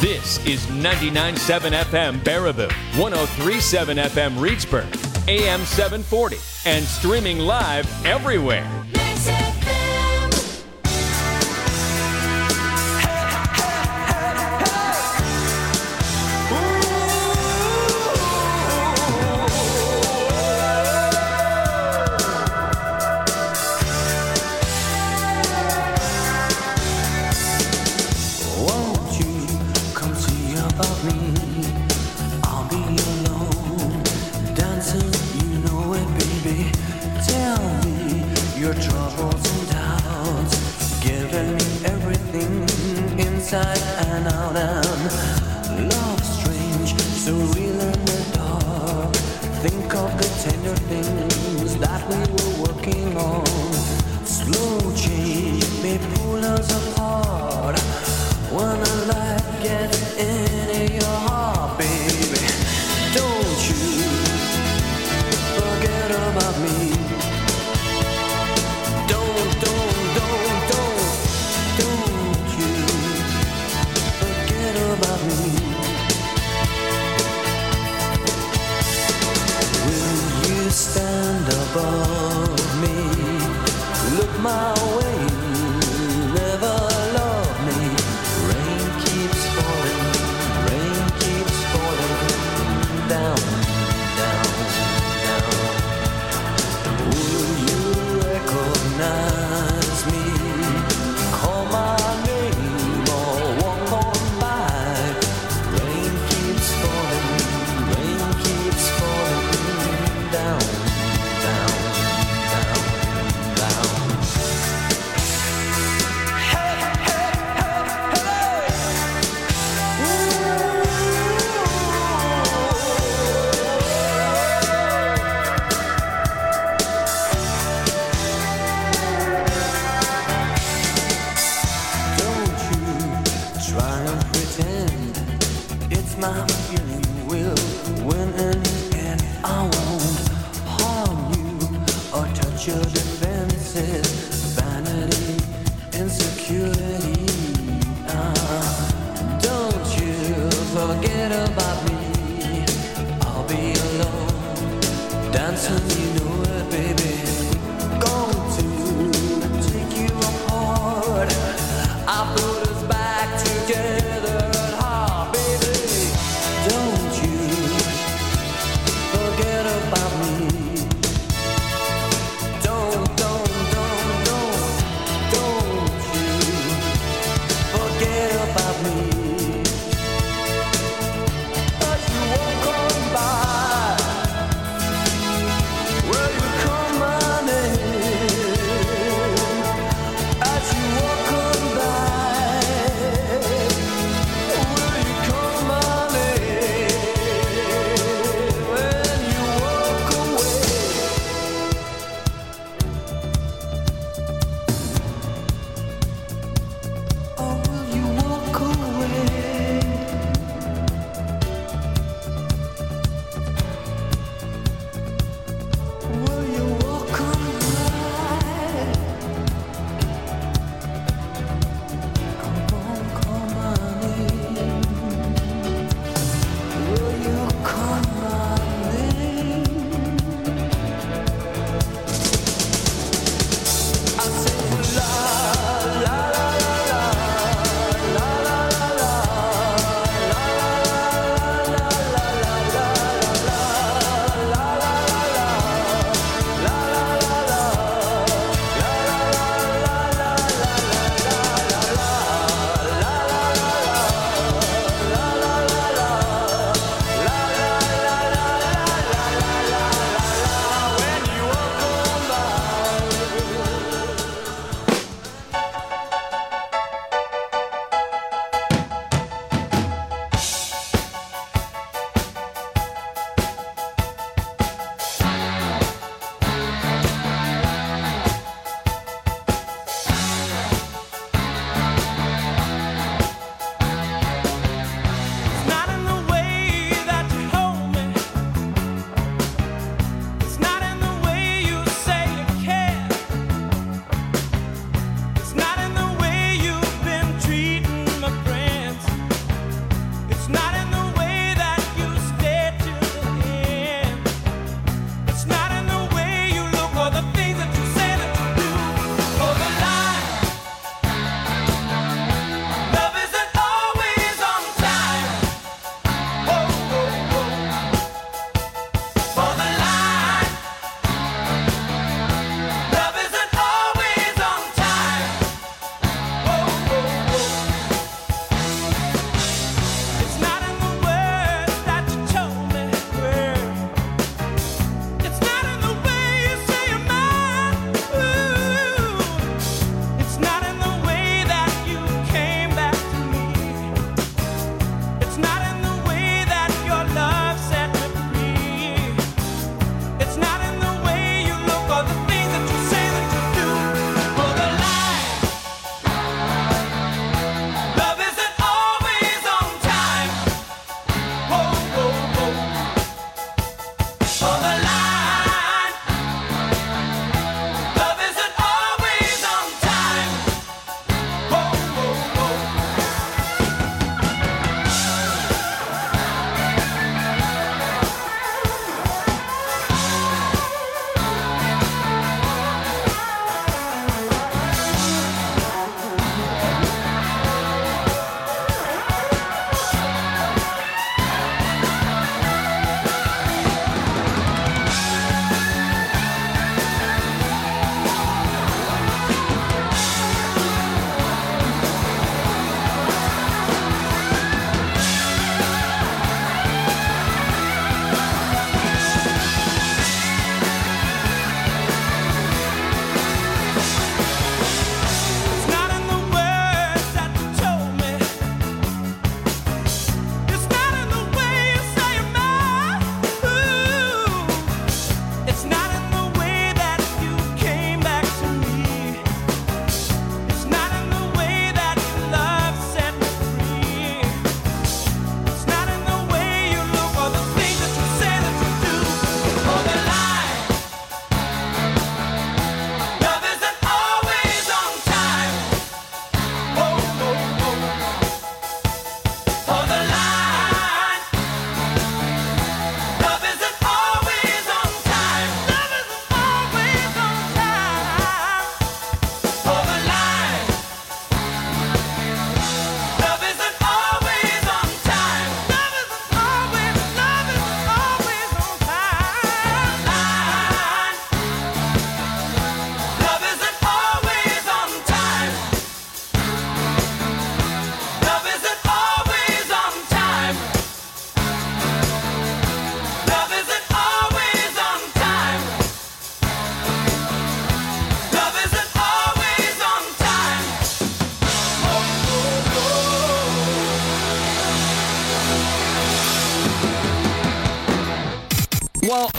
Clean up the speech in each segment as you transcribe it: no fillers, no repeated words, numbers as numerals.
This is 99.7 FM Baraboo, 103.7 FM Reedsburg, AM 740, and streaming live everywhere. Inside and out, and love strange, so real in the dark. Think of the tender things that we were working on. Slow change may pull us apart. When a light gets into your heart, baby, don't you forget about me. About me. Will you stand above me? Look my way, never love me. Rain keeps falling down, down, down. Will you recognize me? Call my name or walk on. My feeling will win in the end. I won't harm you or touch your defenses. Vanity, insecurity. Don't you forget about me. I'll be alone, dancing, you know it, baby. Going to take you apart. I put us back together.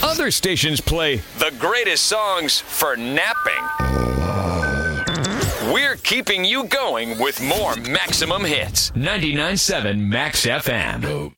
Other stations play the greatest songs for napping. We're keeping you going with more Maximum Hits. 99.7 Max FM.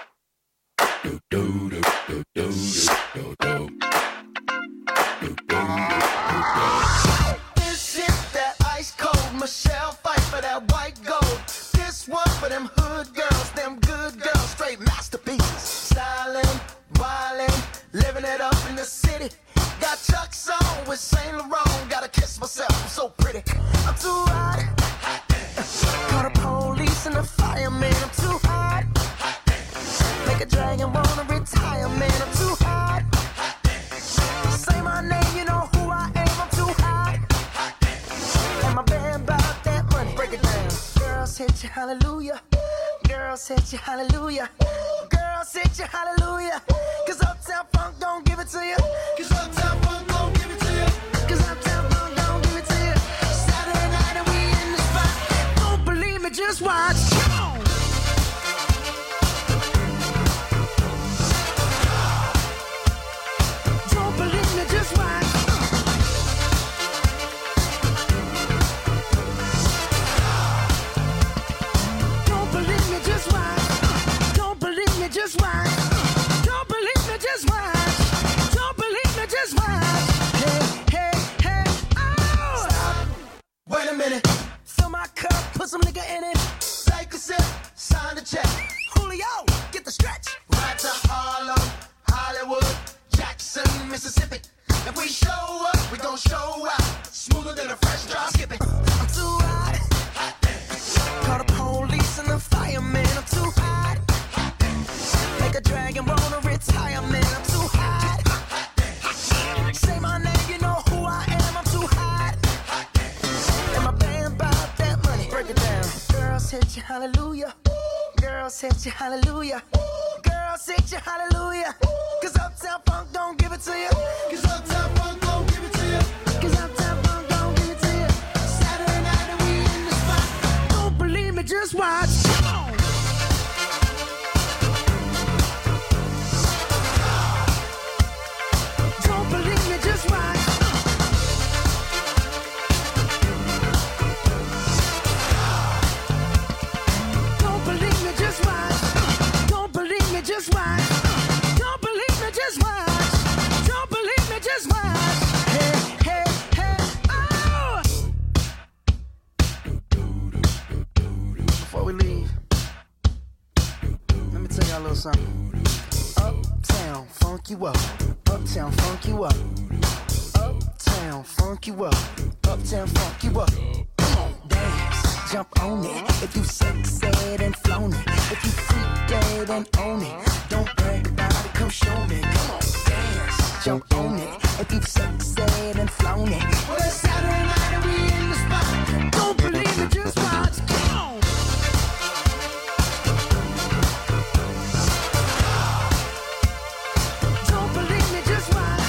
This is that ice cold Michelle fight for that white gold. This one for them hood girls, them good girls, straight masterpieces. Styling, wildin', living it up in the city. Got Chuck's on with Saint Laurent. Gotta kiss myself, I'm so pretty. I'm too hot. Call the police and the fireman. I'm too hot. Make a dragon wanna retire, man. I'm too hot. Say my name, you know who I am. I'm too hot. And my band bought that money. Break it down. Girls hit you, hallelujah. Girls hit you, hallelujah. Girls hit you, hallelujah. Cause Uptown Funk don't give it to you. Cause Uptown Funk don't give it to you. Cause Uptown Funk don't give it to you. Saturday night and we in the spot. Don't believe me, just watch. Come on. Don't believe me, just watch. Don't believe me, just watch. Don't believe me, just watch. Don't believe me, just watch. Don't believe me, just watch. Hey, hey, hey, oh! Stop. Wait a minute. Fill my cup, put some nigga in it. Take a sip, sign the check. Julio, get the stretch. Right to Harlem, Hollywood, Jackson, Mississippi. If we show up, we gon' show out. Smoother than a fresh drop. Skip it. I'm too hot. Call the police and the fireman. I'm too hot. Make a dragon wanna retire, man. I'm too hot. Say my name, you know who I am. I'm too hot. And my band bought that money. Break it down. Girls hit you, hallelujah. Girls hit you, hallelujah. Girls hit you, hallelujah. Cause Uptown Funk don't give it to you. Cause Uptown Funk don't give it to you. Cause Uptown Funk don't give it to you. Saturday night and we in the spot. Don't believe me, just watch. Come on. Don't believe me, just watch. Don't believe me, just watch. Don't believe me, just watch. Don't believe me, just watch. Don't believe me, just watch. Hey, hey, hey, oh! Before we leave, let me tell y'all a little something. Uptown, funk you up. Uptown, funk you up. Uptown, funk you up. Uptown, funk you up. Come on, dance, jump on it. If you sexed and flown it. If you freak dead and own it. Don't brag about it, come show me. Come on, dance, jump on it. If you sexed and flown it. Well, it's Saturday night and we in the spot. Don't believe me, just watch. Come on. Don't believe me, just watch.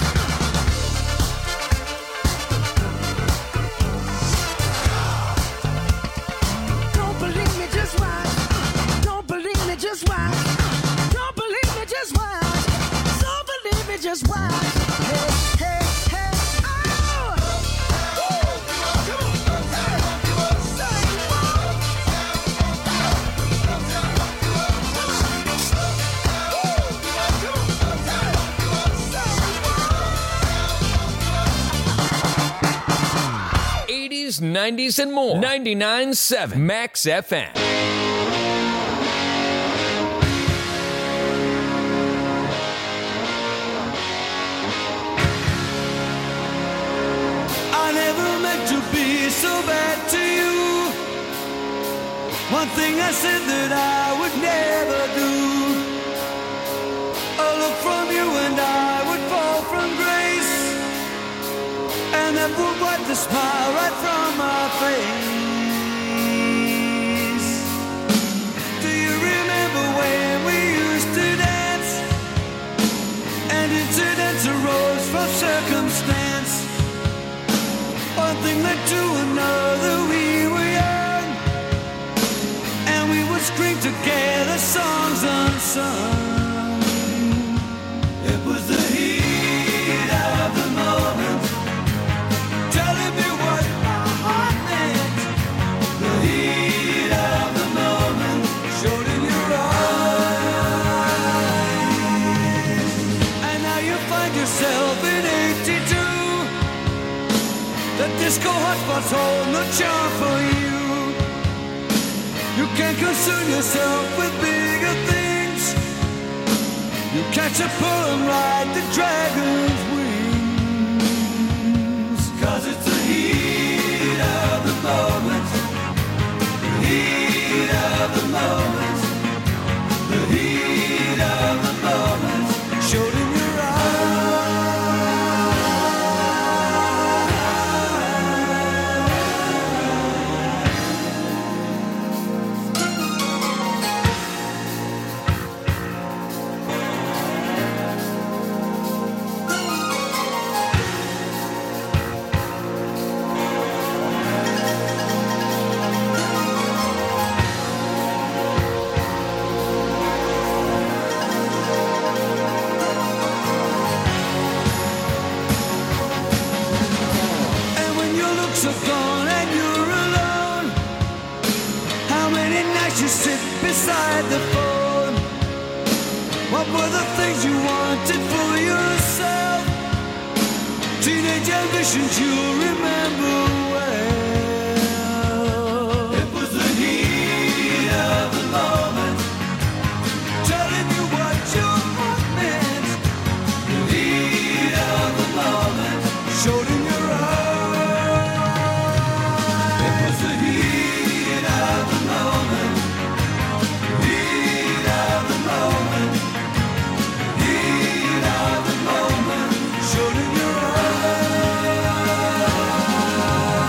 Don't believe me, just watch. Don't believe me, just watch. Don't believe me, just watch. Don't believe me, just watch. Hey, hey, hey, oh! Come on. '80s, '90s, and more. 99.7 Max FM. I never meant to be so bad to you. One thing I said that I would never do. A look from you and I would fall from grace, and that would wipe the smile right from my face. Do you remember when we used to dance? And incidents arose from circumstance. One thing led to another, we were young, and we would scream together songs unsung. It was the heat heat of the moment showed in your eyes. And now you find yourself in 82. The disco hotspots hold no charm for you. You can't concern yourself with bigger things. You catch a pull and ride the dragon's wings. 'Cause it's the heat of the moment. The heat of the moment. The heat of the moment showed in your are gone and you're alone. How many nights you sit beside the phone? What were the things you wanted for yourself? Teenage ambitions you'll remember well. It was the heat of the moment, telling you what your heart meant. The heat of the moment showed in your eyes. Showed in your eyes.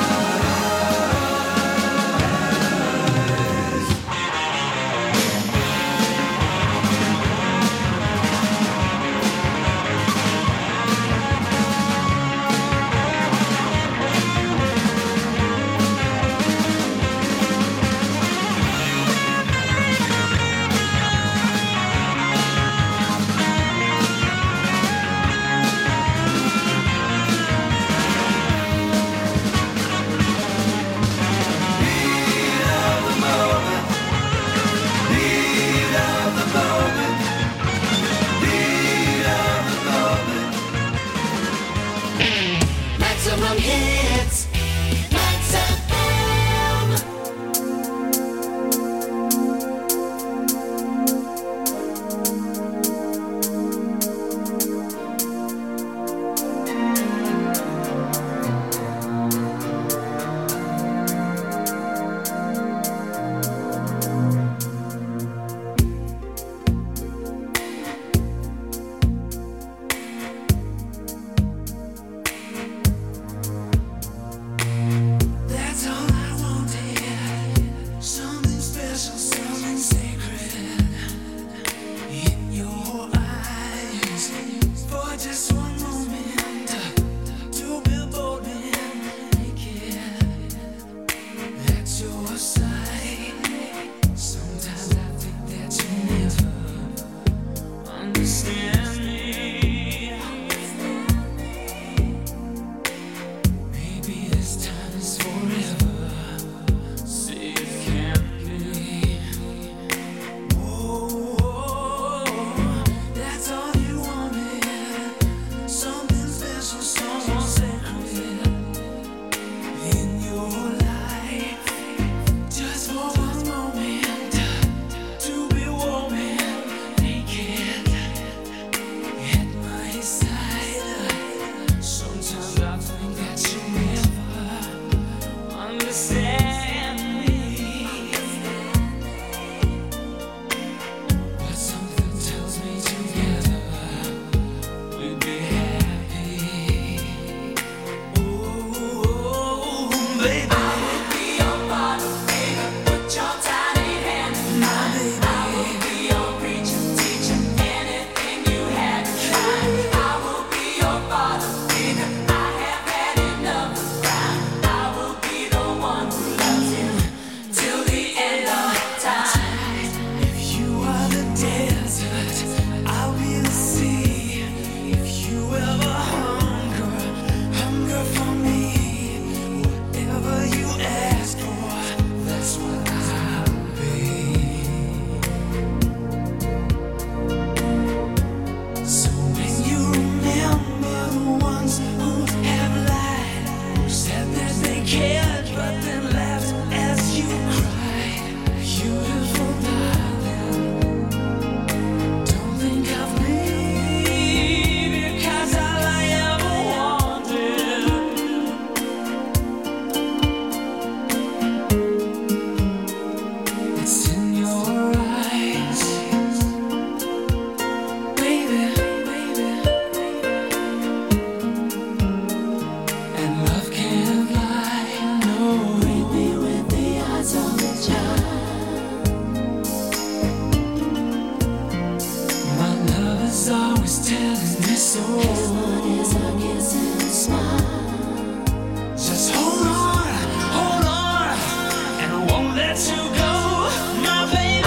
telling me so. Is a kiss and a smile. Just hold on, and I won't let you go, my baby.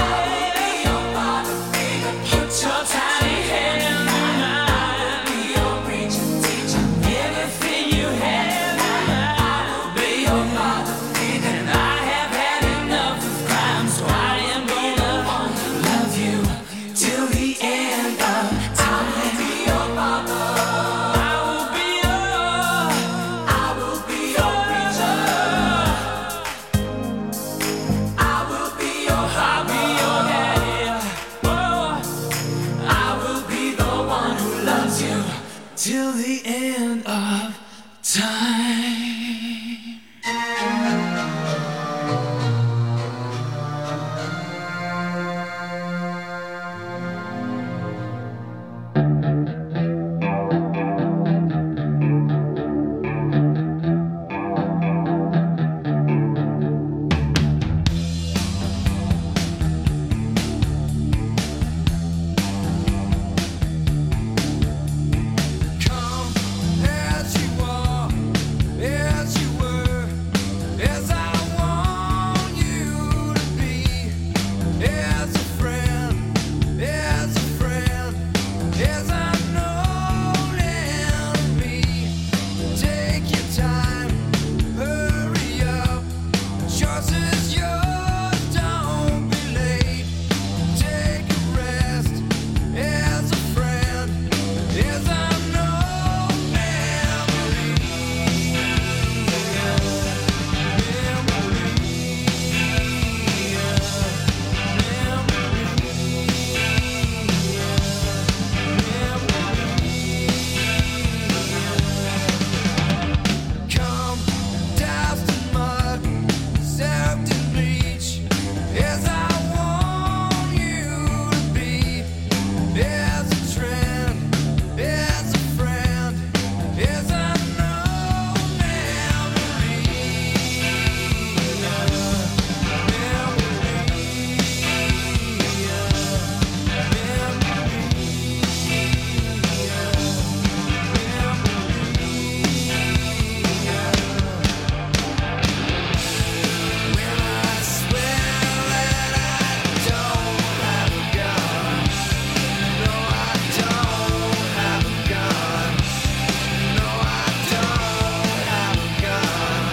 Put your tiny hand in mine. Be your preacher, teacher, everything you have. I'll be your father, and I have had enough of crime, so I am gonna love you till the end of time. I will be your father. I will be your preacher. I will be your daddy. Oh, I will be the one who loves you till the end of time. Come as you are, as you were, as I want you to be, as a friend, as I've known enemy. Take your time, hurry up. Choice is yours, don't be late. Take a rest, as a friend, as I've known memory. Come, doused in mud, soaked in bleach, as I want you to be, as a trend, as a friend, as I know when I swear that I don't have a gun. No, I don't have a gun. No, I don't have a gun.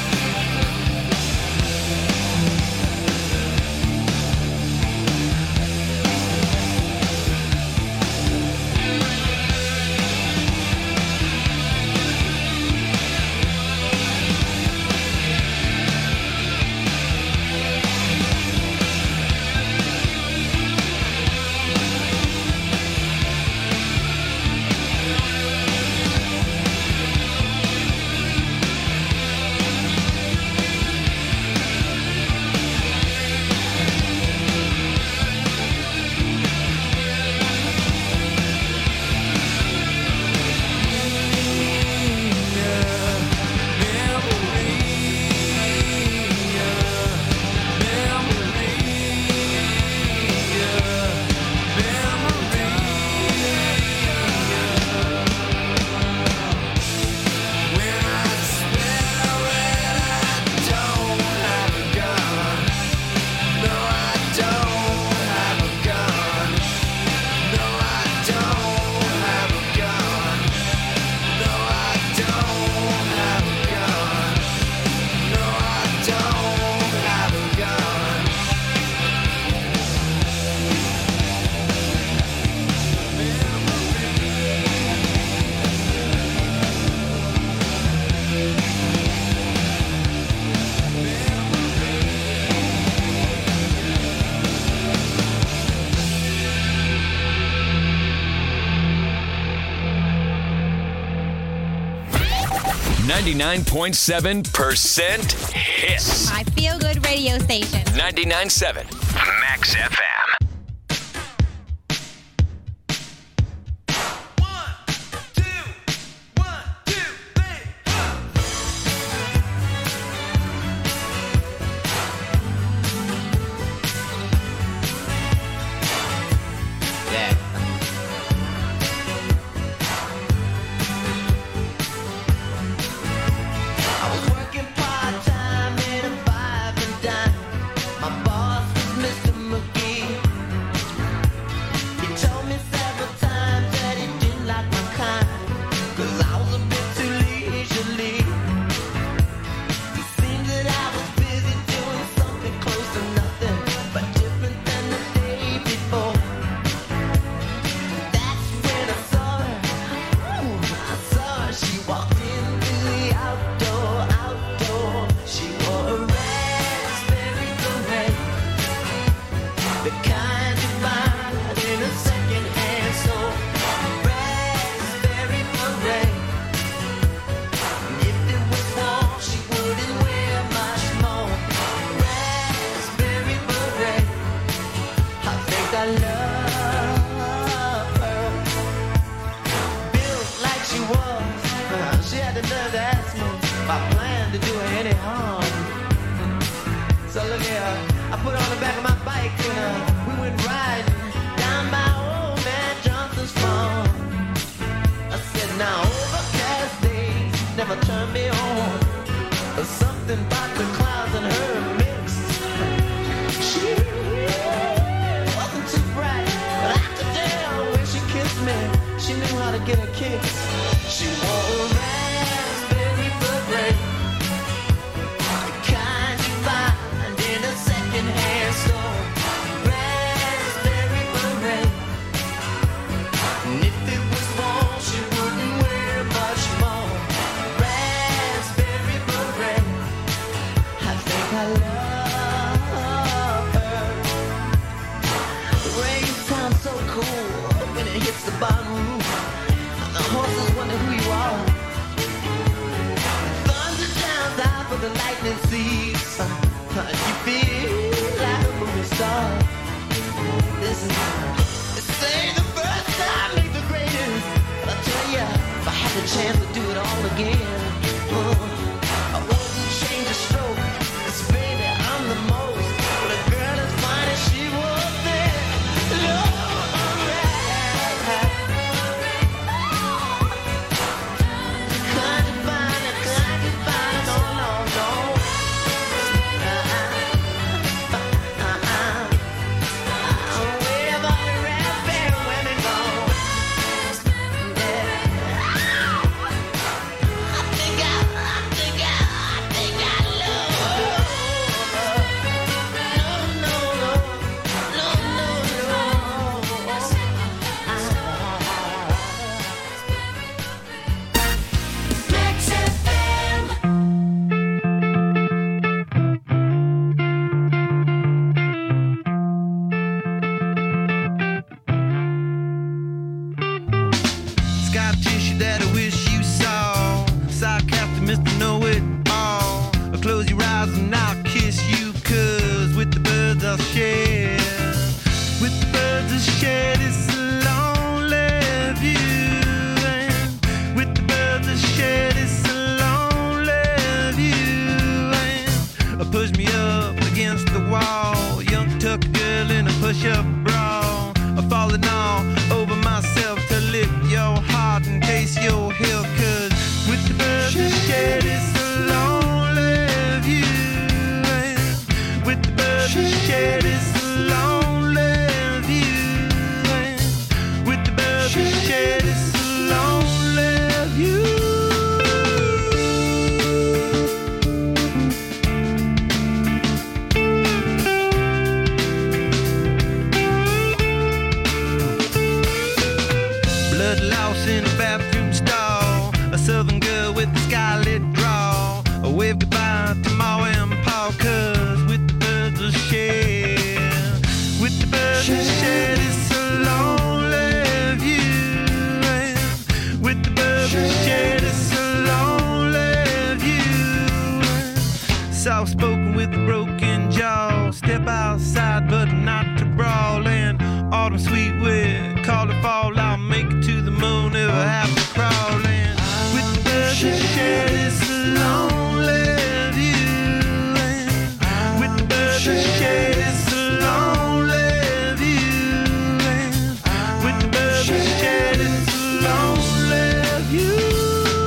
When I swear that I don't have a gun. No, I don't have a gun. No, I don't have a gun. No, I don't have a gun. No, I don't have a gun. .7% hits. My feel good radio station. 99.7 Max FM. I put on the back of my bike and we went riding down by old man Johnson's farm. I said, now overcast days never turn me on. There's something about the clouds and her mix. She wasn't too bright, but I could tell when she kissed me, she knew how to get a kick. She wore a raspberry beret, the kind you find in a second-hand store. Raspberry beret, and if it was warm, she wouldn't wear much more. Raspberry beret, I think I love her. The rain sounds so cool when it hits the bottom roof. The horses wonder who you are. Thunder drowns out for the lightning seeds. You feel like a movie star. Listen, they say the first time makes the greatest. But I tell ya, if I had the chance to do it all again, I wouldn't change a stroke. 'Cause baby, I'm the most. But a girl as fine as she was there. Lord, soft-spoken with a broken jaw. Step outside, but not to brawl. And autumn sweet with call it fall. I'll make it to the moon, never have to crawl. And with the birds that share this lonely view. And with the birds that share this lonely view. And with the birds that share this lonely view.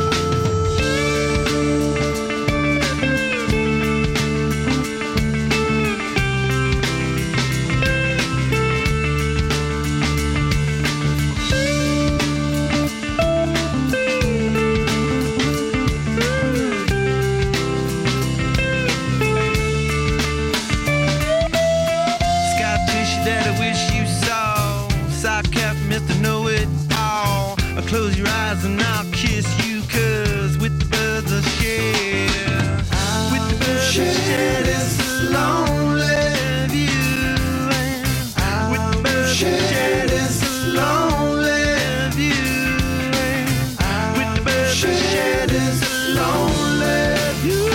Close your eyes and I'll kiss you, 'cause with the birds I share, with the birds I share this lonely view, and with the birds I share this lonely view, and with the birds I share this lonely view.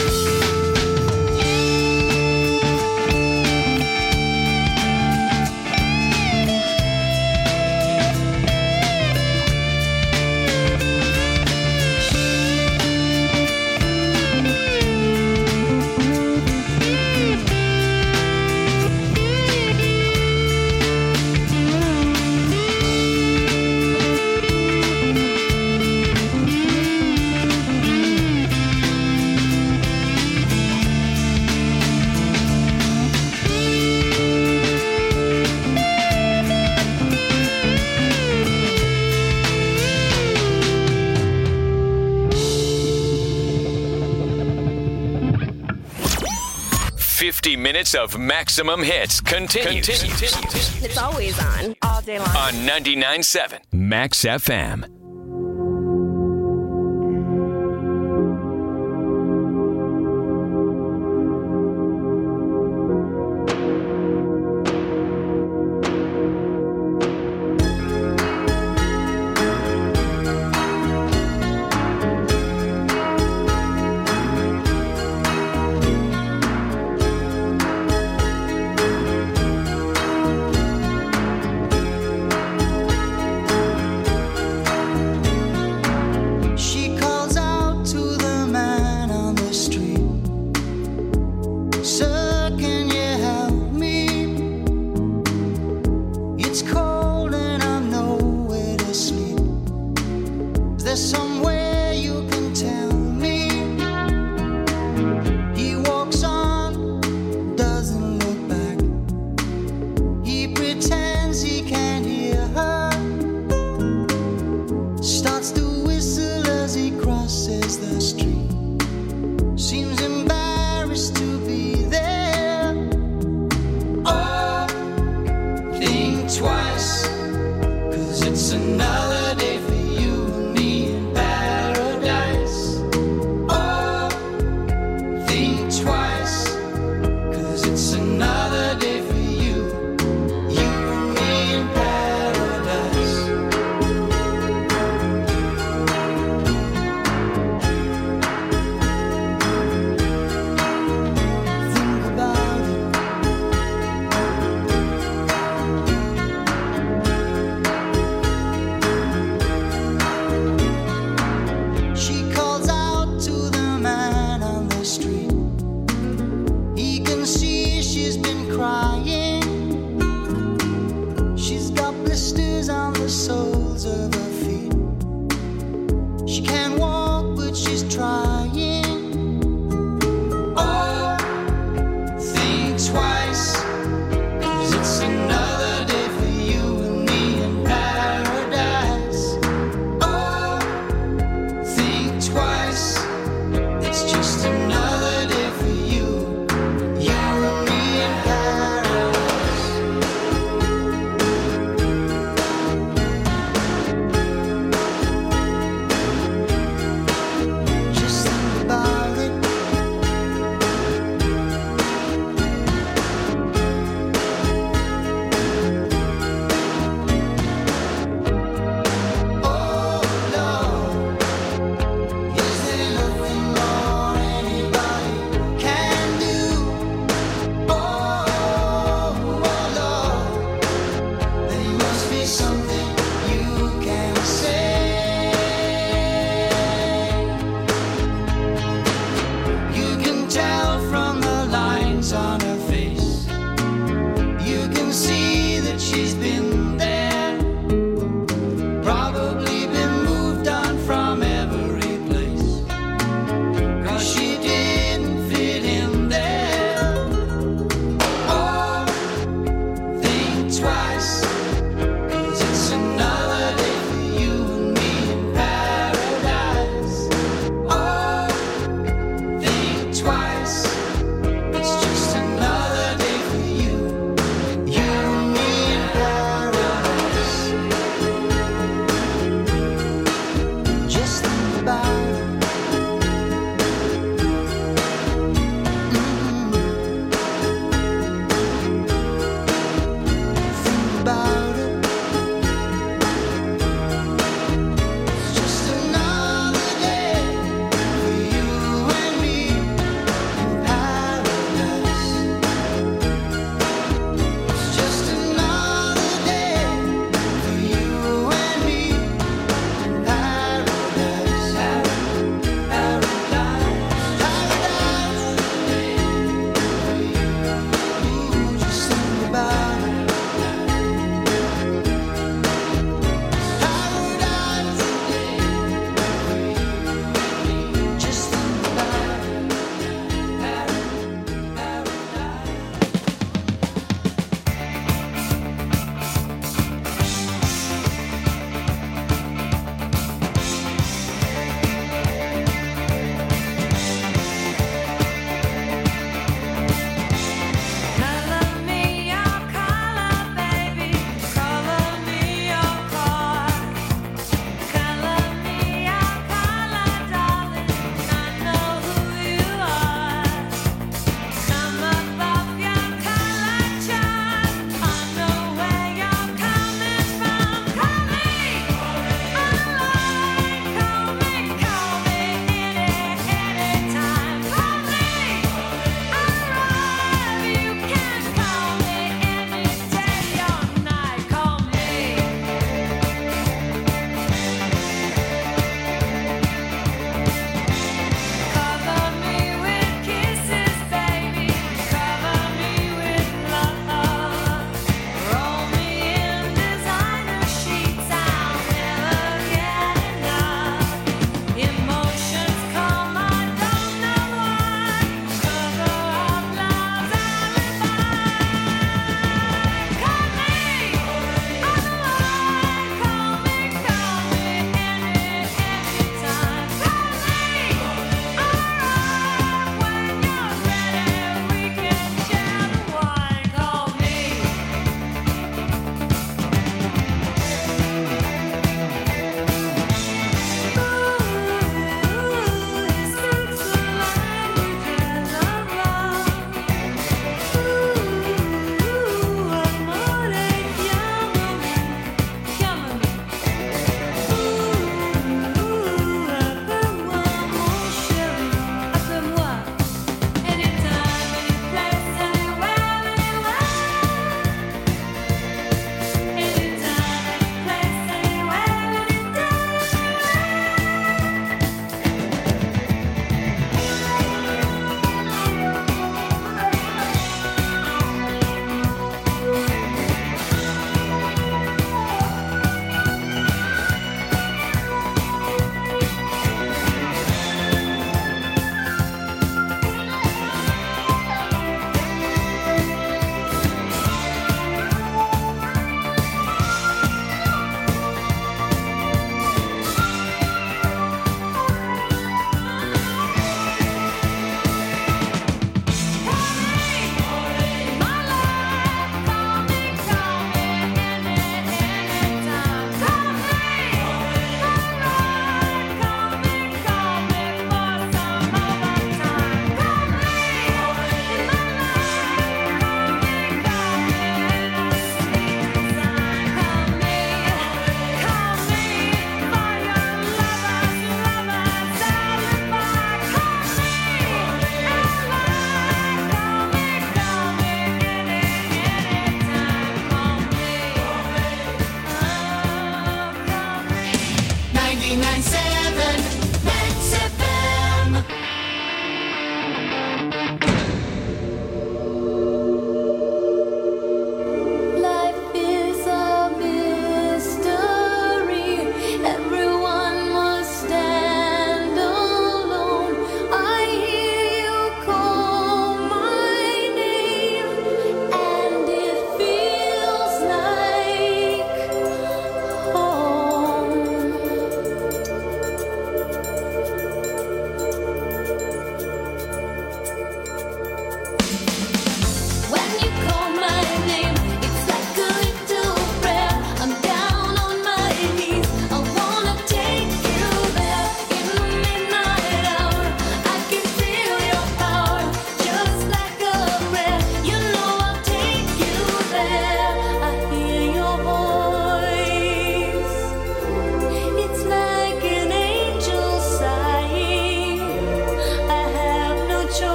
50 minutes of maximum hits continues. It's always on, all day long. On 99.7 Max FM.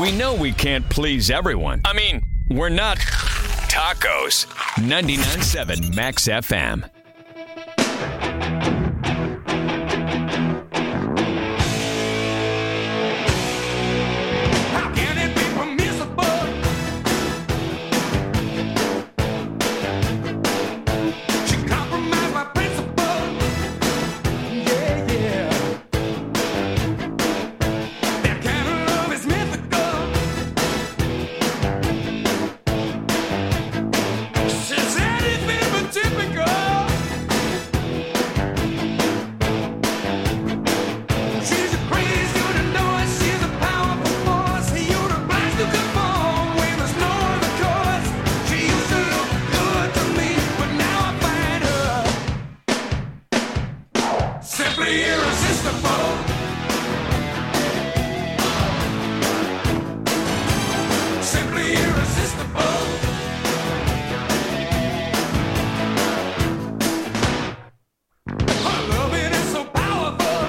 We know we can't please everyone. I mean, we're not tacos. 99.7 Max FM. How can it be permissible? She compromised my principle. Yeah, yeah. That kind of love is mythical. She's anything but typical. She's a crazy unicorn. She's a powerful force. You're the blind to conform when there's no other course. She used to look good to me, but now I find her simply irresistible. Simply irresistible. Her loving is so powerful.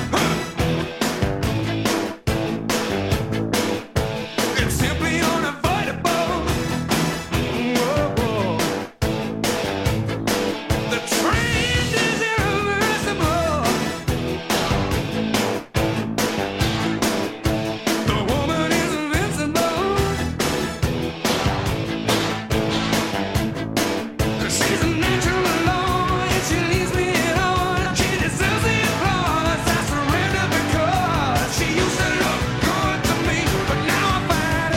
It's simply unavoidable. Whoa. The trend is irreversible. The woman is invincible. She's a natural alone, and she leaves me alone. She deserves the applause. I surrender because she used to look good to me, but now I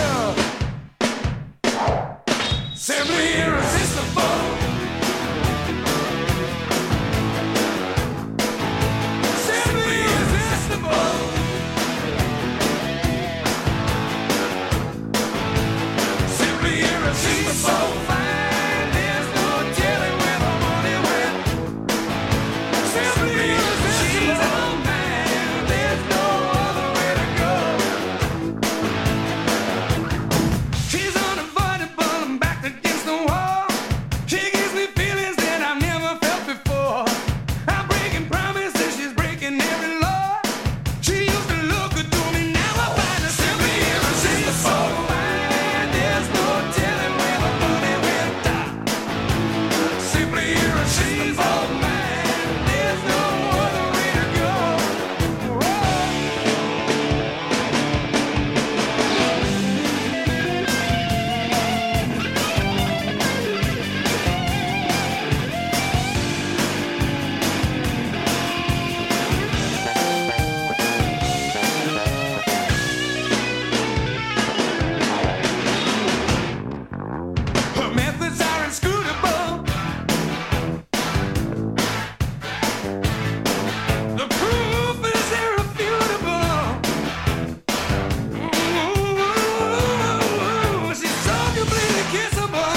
find her simply irresistible. Simply irresistible. Simply irresistible. Fine, there's no telling where the money went. Simply irresistible. She's all mine. There's no other way to go. She's unavoidable. I'm backed against the wall. She gives me feelings that I've never felt before. I'm breaking promises. She's breaking every law. She used to look good to me. Now I find her simply irresistible. Fine, there's no telling where the money went. Simply irresistible. Man, there's no other way to go. Her methods are inscrutable. The proof is irrefutable. Ooh, she's so completely kissable.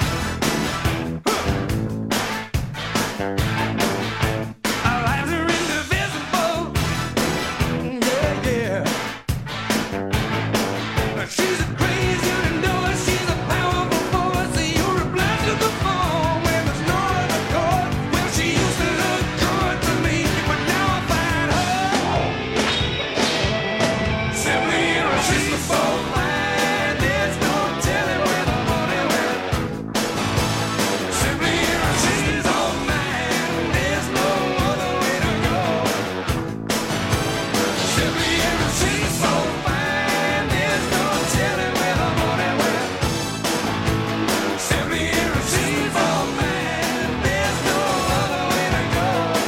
Our lives are indivisible. Yeah, yeah. She's a crazy unicorn. She's a powerful force. You're a blast to the fall when there's no other chord. Well, she used to look good to me, but now I find her simply irresistible. Fine, there's no telling where the money went. Simply irresistible. Man, there's no other way to go. Simply irresistible. Fine, there's no telling where the money went. Simply irresistible. Man, there's no other way to go.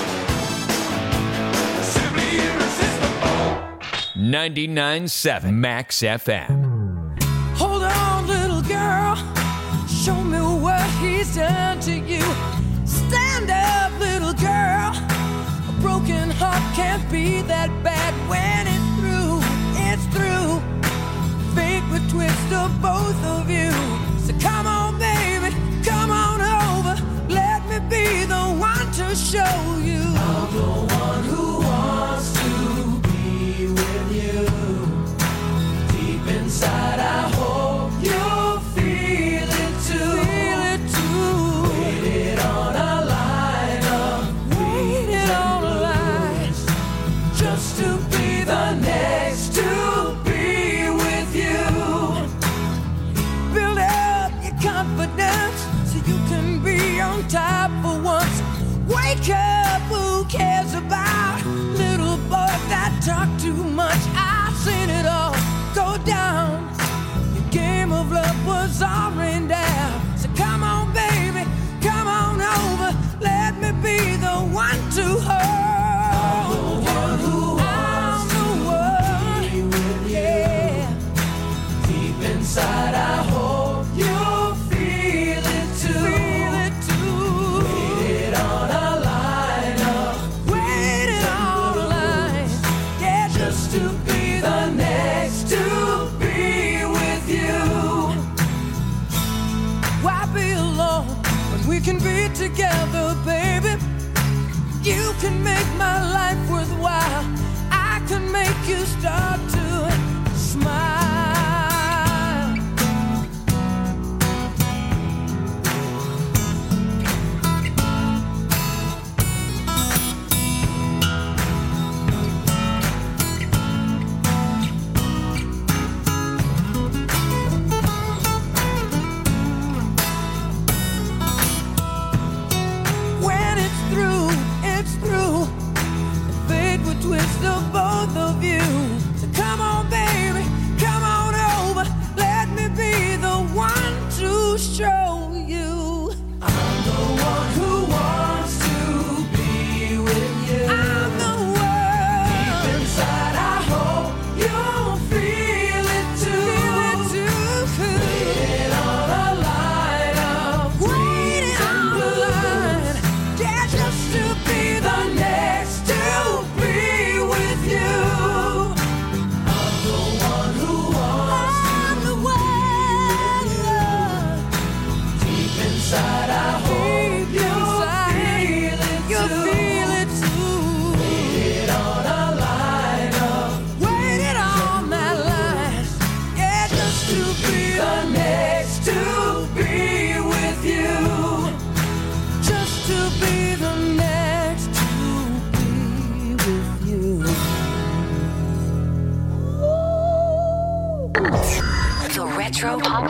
Simply irresistible. 99.7 Max FM. Hold on, little girl. Show me what he's done to you. Stand up, little girl. A broken heart can't be that bad when it's through. It's through. Fate would twist of both of you. So come on, baby. Come on over. Let me be the one to show you. I'm the one who wants to be with you. Deep inside, I hope you'll feel it too. Feel it too. Waited on a line of waited on a line just to be the next to be with you. cup, who cares about little boys that talk too much? I've seen it all go down. Your game of love was all rained down. So come on, baby, come on over. Let me be the one to hold. I'm the one who wants to be with you. Yeah. Deep inside, I hope you feel it too. Feel it too. Waited on a lineup. Waited on a line. Yeah, just to be the next to be with you. Why be alone when we can be together, baby? You can make my life worthwhile. I can make you start to smile. When it's through, it's through. The fate would twist of both of you. So come on, baby, come on over. Let me be the one to show you. I'm the one who wants to be with you. I'm the one. Deep inside, I hope you'll feel it too. Feel it too. Waiting on a lineup. Waiting on a line. Yeah, just to be the next to be with you. I'm the one who wants to be with you. Deep inside, I hope you'll feel it too. Waited on a lineup. Waited on that line. Yeah, just to be the next to be with you. Just to be the next to be with you. The Retro Pop.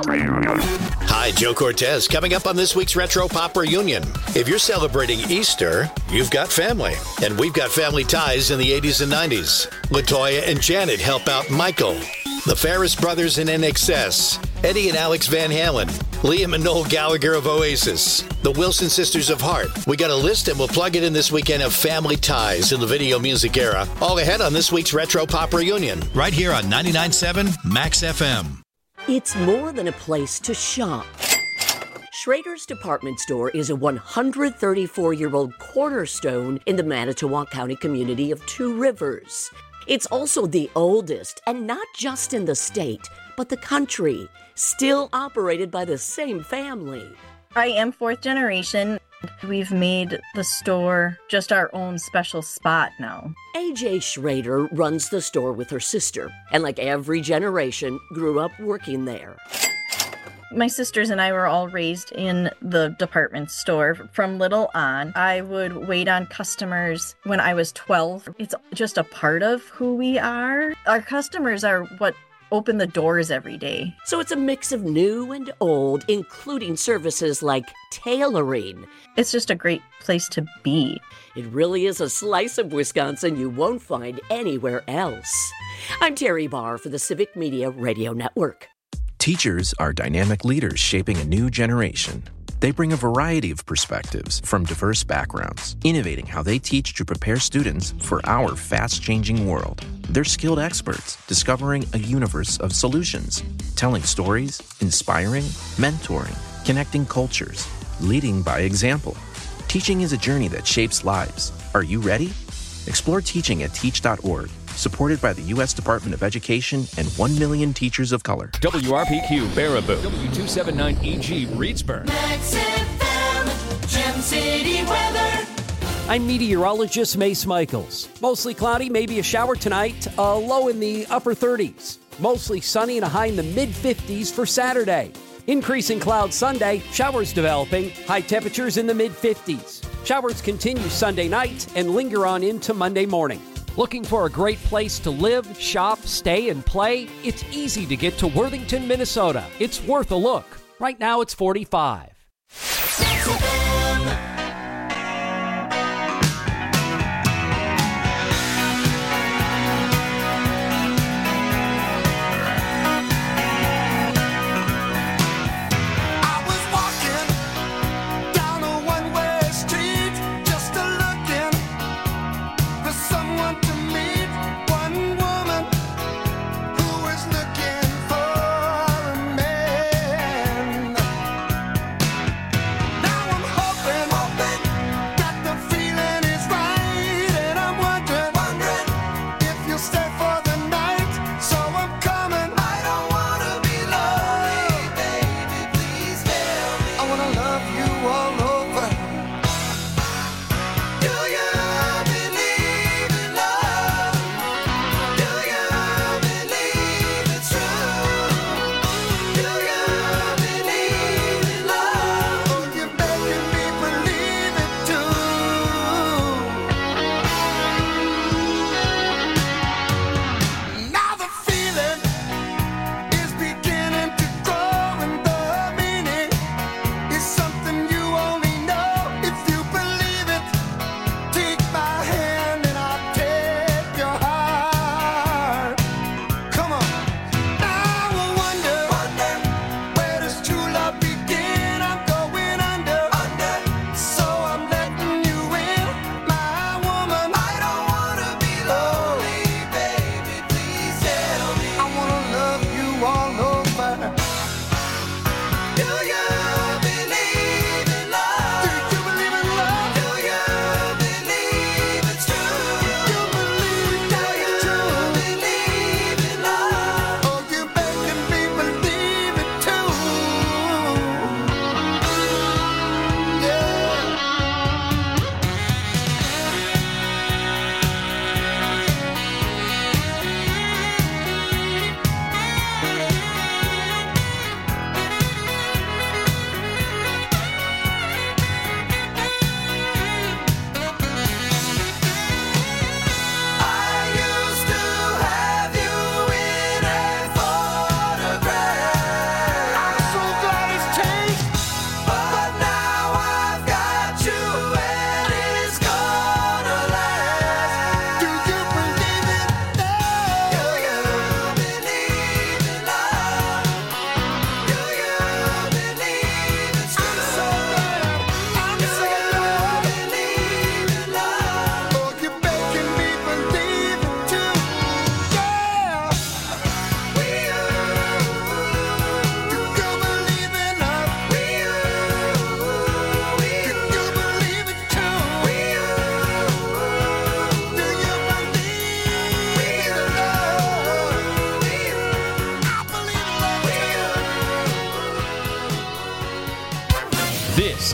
Hi, Joe Cortez. Coming up on this week's Retro Pop Reunion. If you're celebrating Easter, you've got family. And we've got family ties in the 80s and 90s. LaToya and Janet help out Michael. The Ferris Brothers in NXS. Eddie and Alex Van Halen. Liam and Noel Gallagher of Oasis. The Wilson Sisters of Heart. We got a list and we'll plug it in this weekend of family ties in the video music era. All ahead on this week's Retro Pop Reunion. Right here on 99.7 Max FM. It's more than a place to shop. Schrader's Department Store is a 134-year-old cornerstone in the Manitowoc County community of Two Rivers. It's also the oldest, and not just in the state, but the country, still operated by the same family. I am fourth generation. We've made the store just our own special spot now. AJ Schrader runs the store with her sister, and like every generation, grew up working there. My sisters and I were all raised in the department store from little on. I would wait on customers when I was 12. It's just a part of who we are. Our customers are what open the doors every day. So it's a mix of new and old, including services like tailoring. It's just a great place to be. It really is a slice of Wisconsin you won't find anywhere else. I'm Terry Barr for the Civic Media Radio Network. Teachers are dynamic leaders shaping a new generation. They bring a variety of perspectives from diverse backgrounds, innovating how they teach to prepare students for our fast-changing world. They're skilled experts, discovering a universe of solutions, telling stories, inspiring, mentoring, connecting cultures, leading by example. Teaching is a journey that shapes lives. Are you ready? Explore teaching at teach.org. Supported by the U.S. Department of Education and 1 million teachers of color. WRPQ, Baraboo. W279EG, Reedsburg. Max FM, Gem City weather. I'm meteorologist Mace Michaels. Mostly cloudy, maybe a shower tonight, a low in the upper 30s. Mostly sunny and a high in the mid-50s for Saturday. Increasing clouds Sunday, showers developing, high temperatures in the mid-50s. Showers continue Sunday night and linger on into Monday morning. Looking for a great place to live, shop, stay, and play? It's easy to get to Worthington, Minnesota. It's worth a look. Right now it's 45.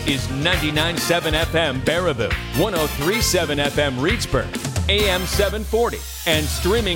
is 99.7 FM Baraboo, 103.7 FM Reedsburg, AM 740, and streaming